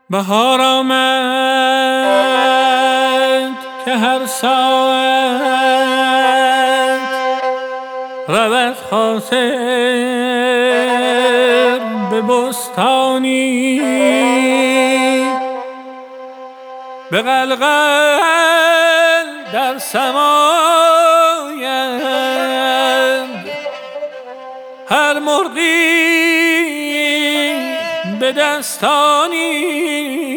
بهار آمد که هر ساعت رود خاطر به بستانی، به غلغل در سمایند هر مرغی به دستانی.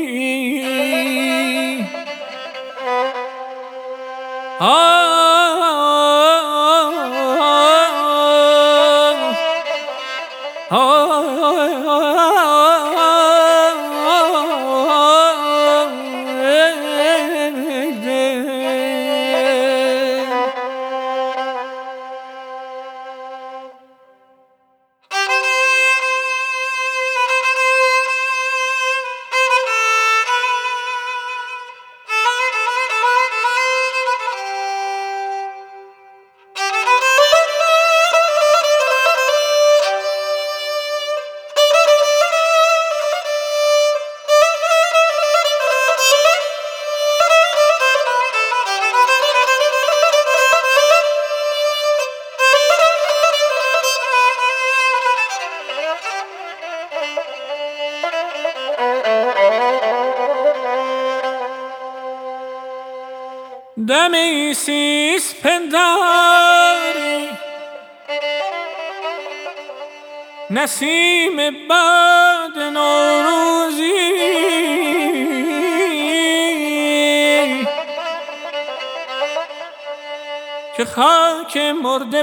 دم عیسیست پنداری، نسیم باد نوروزی، که خاک مرده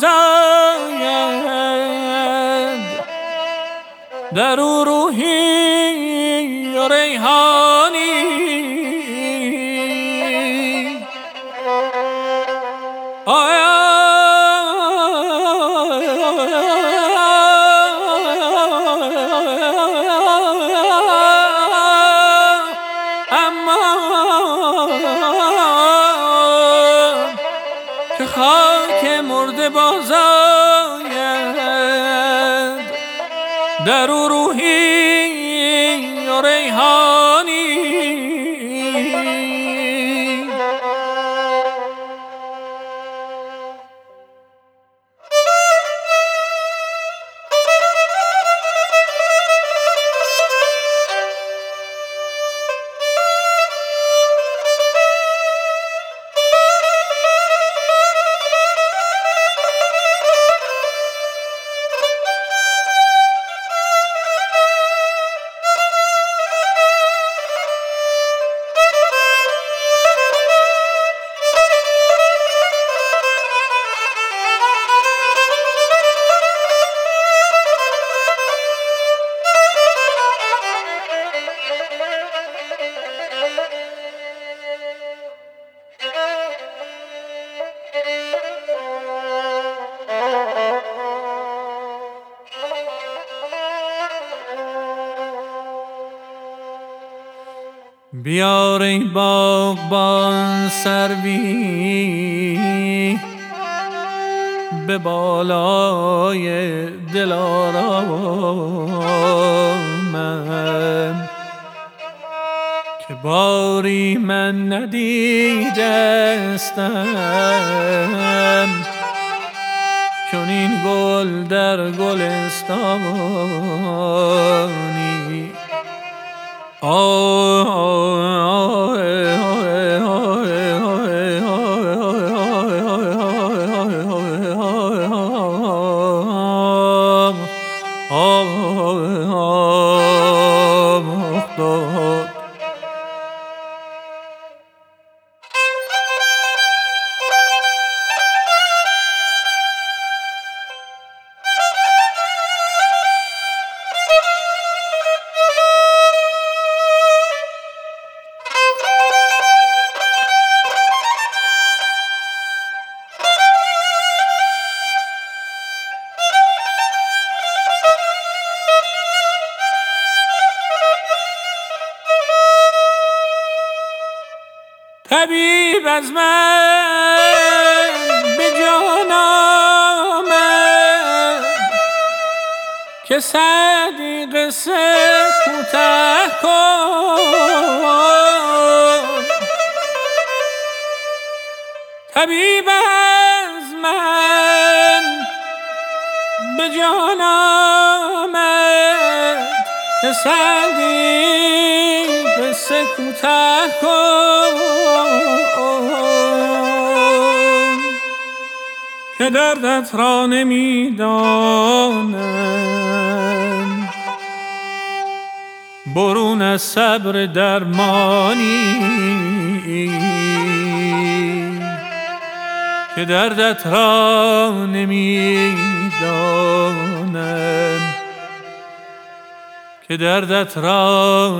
بازآید در او روحی و ریحانی. که خاک مرده بازآید در او روحی و ریحانی. بیار ای باغبان سروی به بالای دلارامم، که باری من ندیدستم چنین گل در گلستانی. طبیب از من به جان آمد که که سعدی قصه کوتاه کن. طبیب از من به جان آمد که سعدی قصه کوتاه کن، که دردت را نمیدانم، برون از صبر درمانی، که دردت را نمیدانم، که دردت را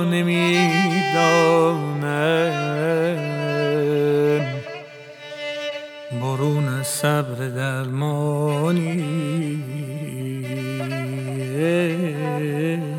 نمیدانم، برون از صبر درمانی.